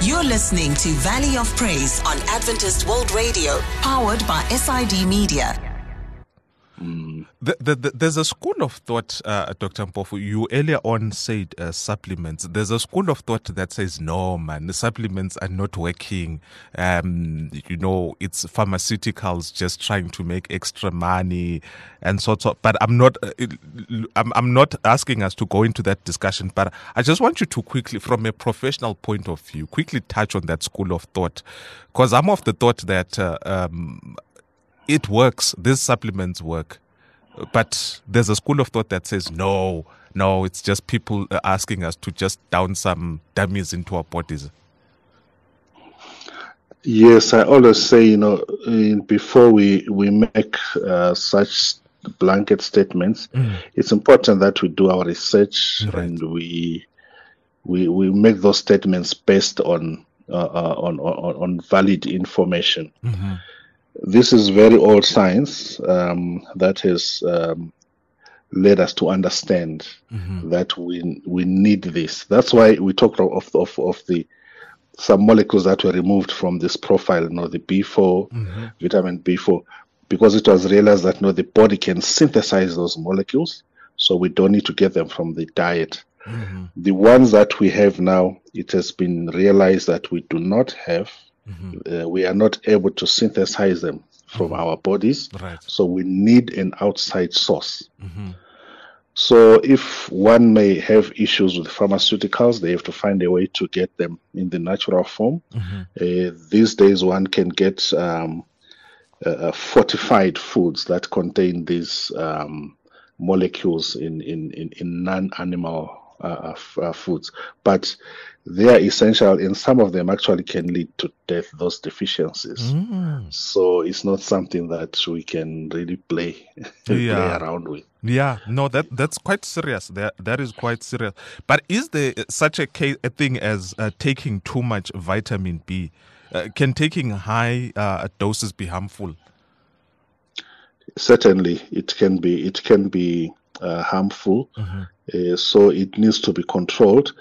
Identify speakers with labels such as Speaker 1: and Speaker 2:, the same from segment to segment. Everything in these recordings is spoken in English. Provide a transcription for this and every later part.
Speaker 1: You're listening to Valley of Praise on Adventist World Radio, powered by SID Media.
Speaker 2: There's a school of thought, Dr. Mpofu, you earlier on said supplements. There's a school of thought that says, no, man, the supplements are not working. It's pharmaceuticals just trying to make extra money and sorts of. But I'm not asking us to go into that discussion. But I just want you to quickly, from a professional point of view, quickly touch on that school of thought, because I'm of the thought that it works. These supplements work. But there's a school of thought that says, no, it's just people asking us to just down some dummies into our bodies.
Speaker 3: Yes, I always say, before we make such blanket statements, it's important that we do our research, right, and we make those statements based on valid information. Mm-hmm. This is very old science that has led us to understand that we need this. That's why we talk of some molecules that were removed from this profile, the B4, vitamin B4, because it was realized that the body can synthesize those molecules, so we don't need to get them from the diet. Mm-hmm. The ones that we have now, it has been realized that we do not have. We are not able to synthesize them from our bodies, right. So we need an outside source. So if one may have issues with pharmaceuticals, they have to find a way to get them in the natural form. These days one can get fortified foods that contain these molecules in non-animal foods, but they are essential, and some of them actually can lead to death, those deficiencies. So it's not something that we can really play around with.
Speaker 2: Yeah, no, that's quite serious. That is quite serious. But is there such a thing as taking too much vitamin B? Can taking high doses be harmful?
Speaker 3: Certainly, it can be harmful. So it needs to be controlled.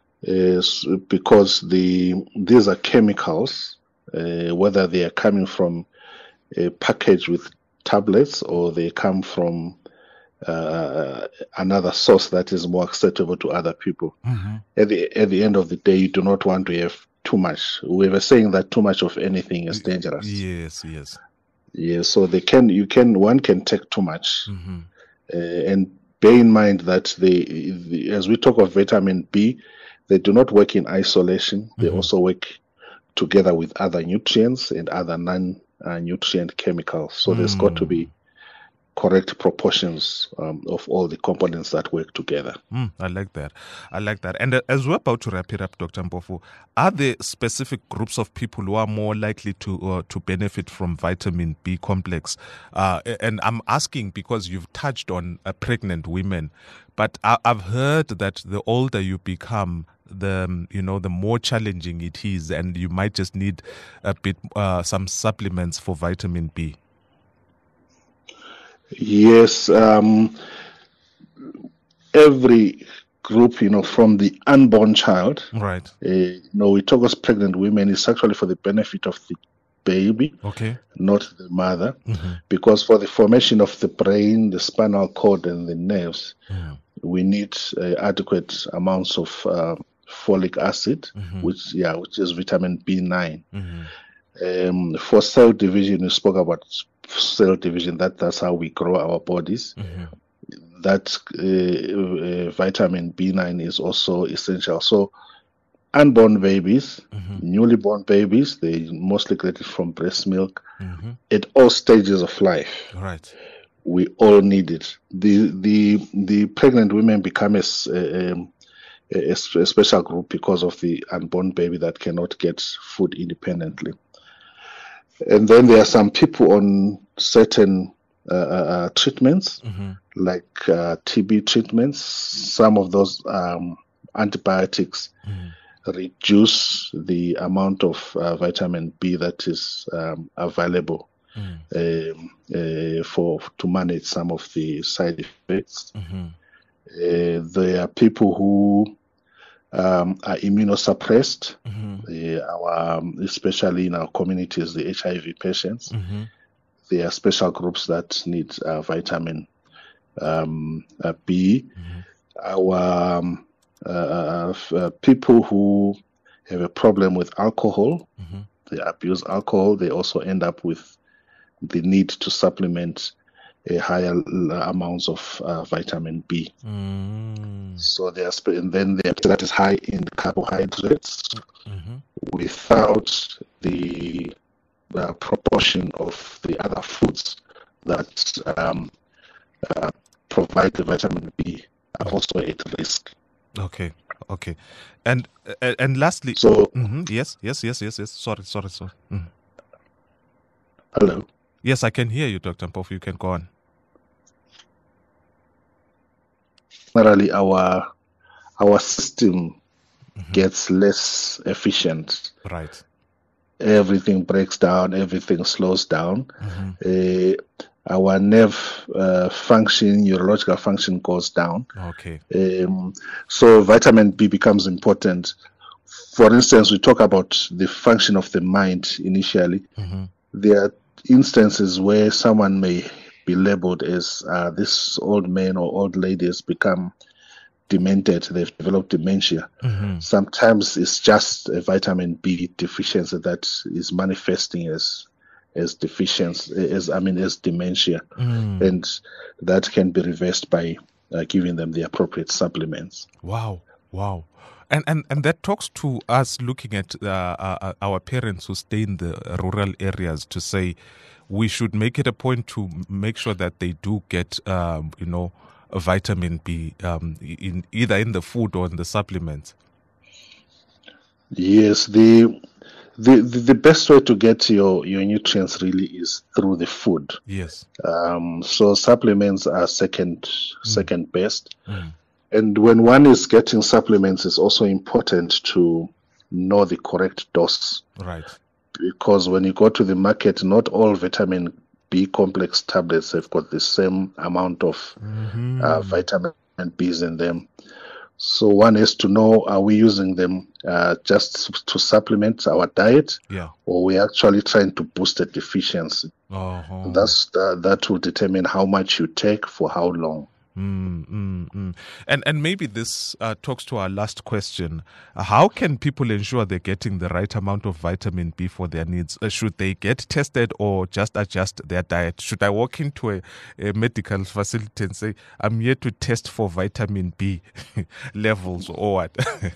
Speaker 3: Because these are chemicals, whether they are coming from a package with tablets or they come from another source that is more acceptable to other people. At the end of the day, you do not want to have too much. We were saying that too much of anything is dangerous.
Speaker 2: Yes.
Speaker 3: Yeah, so one can take too much, and bear in mind that as we talk of vitamin B, they do not work in isolation. They also work together with other nutrients and other non-nutrient chemicals. So there's got to be correct proportions of all the components that work together.
Speaker 2: I like that. And as we're about to wrap it up, Dr. Mpofu, are there specific groups of people who are more likely to benefit from vitamin B complex? And I'm asking because you've touched on pregnant women, but I've heard that the older you become, the more challenging it is, and you might just need a bit some supplements for vitamin B.
Speaker 3: Yes, every group, from the unborn child,
Speaker 2: right?
Speaker 3: We talk as pregnant women. It's actually for the benefit of the baby,
Speaker 2: okay,
Speaker 3: not the mother, because for the formation of the brain, the spinal cord, and the nerves, we need adequate amounts of folic acid, which is vitamin B9. For cell division, you spoke about cell division. That's how we grow our bodies. That vitamin B9 is also essential. So unborn babies, newly born babies, they mostly get it from breast milk at all stages of life.
Speaker 2: Right.
Speaker 3: We all need it. The pregnant women become a special group because of the unborn baby that cannot get food independently. And then there are some people on certain treatments, like TB treatments. Some of those antibiotics reduce the amount of vitamin B that is available to manage some of the side effects. There are people who are immunosuppressed. especially in our communities, the HIV patients. There are special groups that need vitamin B. Our people who have a problem with alcohol, they abuse alcohol, they also end up with the need to supplement a higher amounts of vitamin B. So and then that is high in carbohydrates without the proportion of the other foods that provide the vitamin B are also at risk.
Speaker 2: Okay. And lastly,
Speaker 3: so
Speaker 2: yes. Sorry.
Speaker 3: Hello.
Speaker 2: Yes, I can hear you, Dr. Mpofu. You can go on.
Speaker 3: Generally, our system gets less efficient.
Speaker 2: Right.
Speaker 3: Everything breaks down. Everything slows down. Our nerve function, neurological function goes down.
Speaker 2: Okay.
Speaker 3: So vitamin B becomes important. For instance, we talk about the function of the mind initially. There are instances where someone may be labeled as this old man or old lady has become demented, they've developed dementia. Sometimes it's just a vitamin B deficiency that is manifesting as deficiency, as dementia, and that can be reversed by giving them the appropriate supplements.
Speaker 2: Wow. And that talks to us looking at our parents who stay in the rural areas to say we should make it a point to make sure that they do get, a vitamin B in either in the food or in the supplements.
Speaker 3: Yes, the best way to get your nutrients really is through the food.
Speaker 2: Yes.
Speaker 3: So supplements are second best. And when one is getting supplements, it's also important to know the correct dose.
Speaker 2: Right.
Speaker 3: Because when you go to the market, not all vitamin B complex tablets have got the same amount of vitamin B's in them. So one has to know, are we using them just to supplement our diet?
Speaker 2: Yeah.
Speaker 3: Or we're actually trying to boost a deficiency? That will determine how much you take for how long.
Speaker 2: And maybe this talks to our last question. How can people ensure they're getting the right amount of vitamin B for their needs? Should they get tested or just adjust their diet? Should I walk into a medical facility and say, I'm here to test for vitamin B levels or what?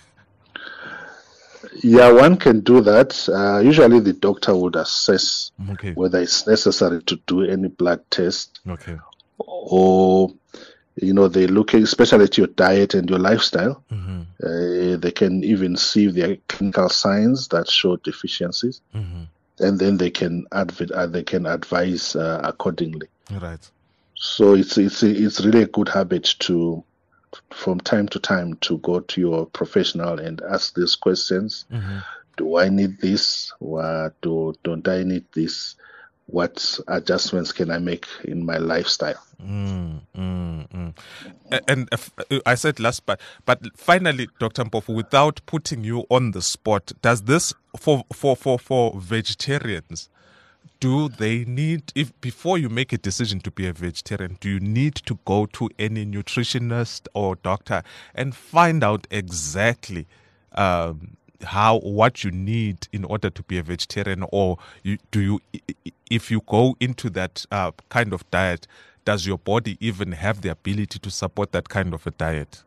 Speaker 3: Yeah, one can do that. Usually the doctor would assess whether it's necessary to do any blood test.
Speaker 2: Okay.
Speaker 3: Or they're looking especially at your diet and your lifestyle. They can even see the clinical signs that show deficiencies, and then they can advise accordingly.
Speaker 2: Right.
Speaker 3: So it's really a good habit to, from time to time, to go to your professional and ask these questions. Do I need this? Don't I need this? What adjustments can I make in my lifestyle?
Speaker 2: And I said last, but finally, Dr. Mpofu, without putting you on the spot, does this for vegetarians? Do they need, if before you make a decision to be a vegetarian, do you need to go to any nutritionist or doctor and find out exactly what you need in order to be a vegetarian, or if you go into that kind of diet, does your body even have the ability to support that kind of a diet?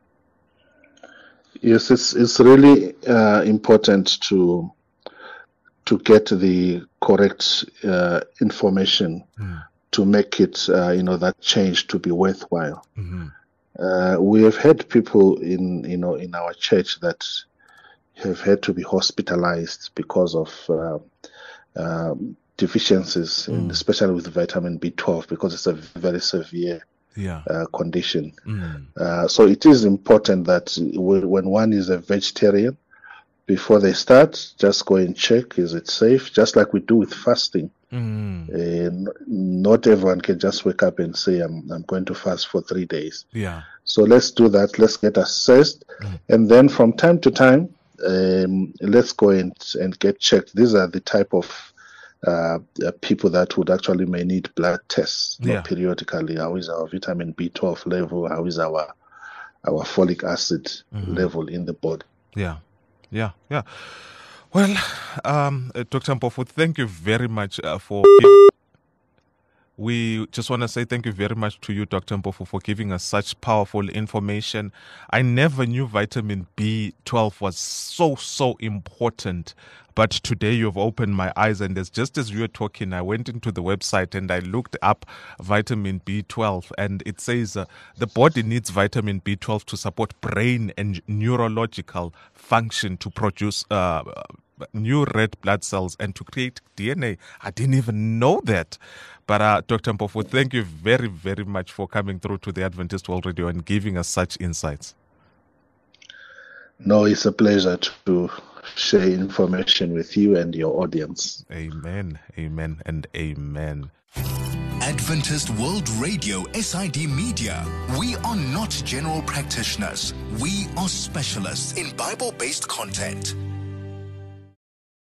Speaker 3: Yes, it's really important to get the correct information to make it that change to be worthwhile. We have had people in our church that have had to be hospitalized because of deficiencies, especially with vitamin B12, because it's a very severe condition. So it is important that when one is a vegetarian, before they start, just go and check, is it safe? Just like we do with fasting. Not everyone can just wake up and say, I'm going to fast for 3 days.
Speaker 2: Yeah.
Speaker 3: So let's do that. Let's get assessed. And then from time to time, let's go and get checked. These are the type of people that would actually may need blood tests periodically. How is our vitamin B12 level? How is our folic acid level in the body?
Speaker 2: Yeah. Well, Dr. Mpofu, thank you very much for... We just want to say thank you very much to you, Dr. Mpofu, for giving us such powerful information. I never knew vitamin B12 was so important. But today you've opened my eyes, and just as you were talking, I went into the website and I looked up vitamin B12, and it says the body needs vitamin B12 to support brain and neurological function, to produce new red blood cells and to create DNA. I didn't even know that. But Dr. Mpofu, thank you very, very much for coming through to the Adventist World Radio and giving us such insights.
Speaker 3: No, it's a pleasure to share information with you and your audience.
Speaker 2: Amen, amen, and amen.
Speaker 4: Adventist World Radio, SID Media. We are not general practitioners. We are specialists in Bible-based content.